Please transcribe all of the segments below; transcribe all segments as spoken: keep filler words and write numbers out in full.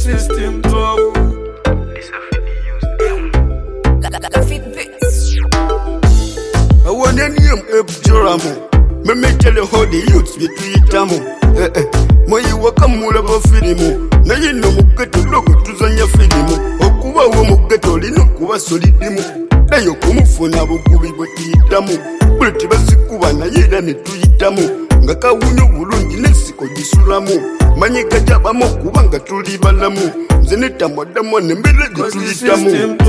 system tough. This a fit the use. Fit bits. I want a name up Joramo. Me me tell you how the youths be treatamo. Eh eh. Mo yi waka mula ba filimu. Na yino muketo logo tuzanya filimu. Okuba wo muketo lino kuba solidimu. Dayo kumufuna bukubi bwetiyitamu. Buleti basikuba na yera ne tuyitamu. Nga kawunyo bulungi nesiko gisulamu. Manyi gajabamu kuba nga tuli balamu. Nze netamwadamu nembele gituyitamu.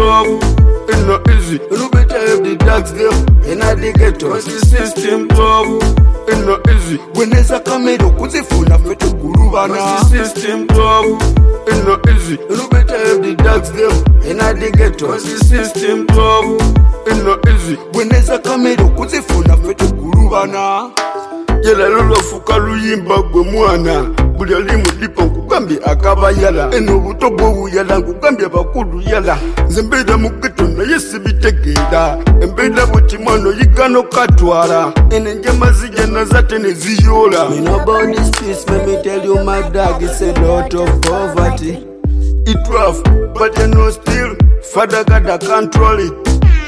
It's not easy, you better have the dogs there. And I dig it to the system tough. It's not easy. When there's a camera, kuzifuna fetu kurubana. The system tough. It's not easy, you better have the dogs there. And I dig it to the system tough. It's not easy. When there's a camera, kuzifuna fetu kurubana. Yela lolo fuka luyimba gwe mwana. Buli ali mudipo nkugambye akaba yala. Eno buto bwowu yala nkugambye bakulu yala. Nze mbeera mu ghetto naye sibitegeera. Embeera bwekimwano yigano katwala. Eno enjama zijja nazate ne ziyoola. Me know about this peace, let me tell you my dog, it's a lot of poverty. It rough, but you know still, Father God I control it.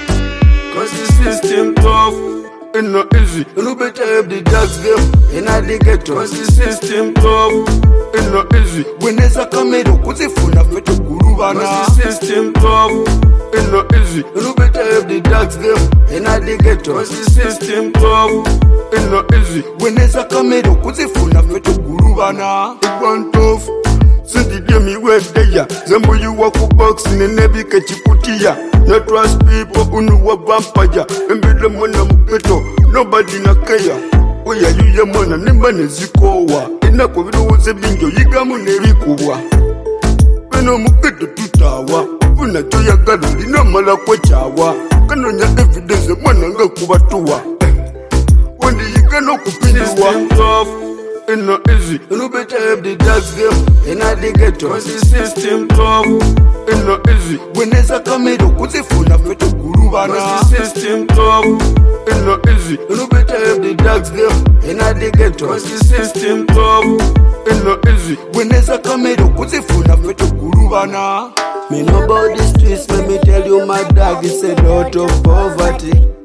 Cause the system tough. It's not easy, you better have the dogs there. And I dig it to cause the system tough. It's not easy. When there's a camera, kuzifuna fetu kurubana. Cause the system tough. It's not easy, you better have the dogs there. And I dig it to cause the system tough. It's not easy. When there's a camera, kuzifuna fetu kurubana. It one tough. Since the me went there, Zambo you walk a box in a nebi kachiputia. Not trust people who know a vampire. And be the money muketo, nobody na care. We are you your money, Nimban Zikowa. In a COVID was a bingo, Yigamu Nerikuwa. When I'm muketo tutawa, Puna to your garden, no malakwachawa. Canon evidence of one and go kubatua. When the Yigano kupinwa. It's not easy, you better have the dogs there. And I dig it to cause the system tough. It's not easy. When there's a camera, kuzifuna fetu kurubana. Cause the system tough. It's not easy, you better have the dogs there. And I dig it to cause the system tough. It's not easy. When there's a camera, kuzifuna fetu kurubana. Me know about the streets, let me tell you my dog, it's a lot of poverty.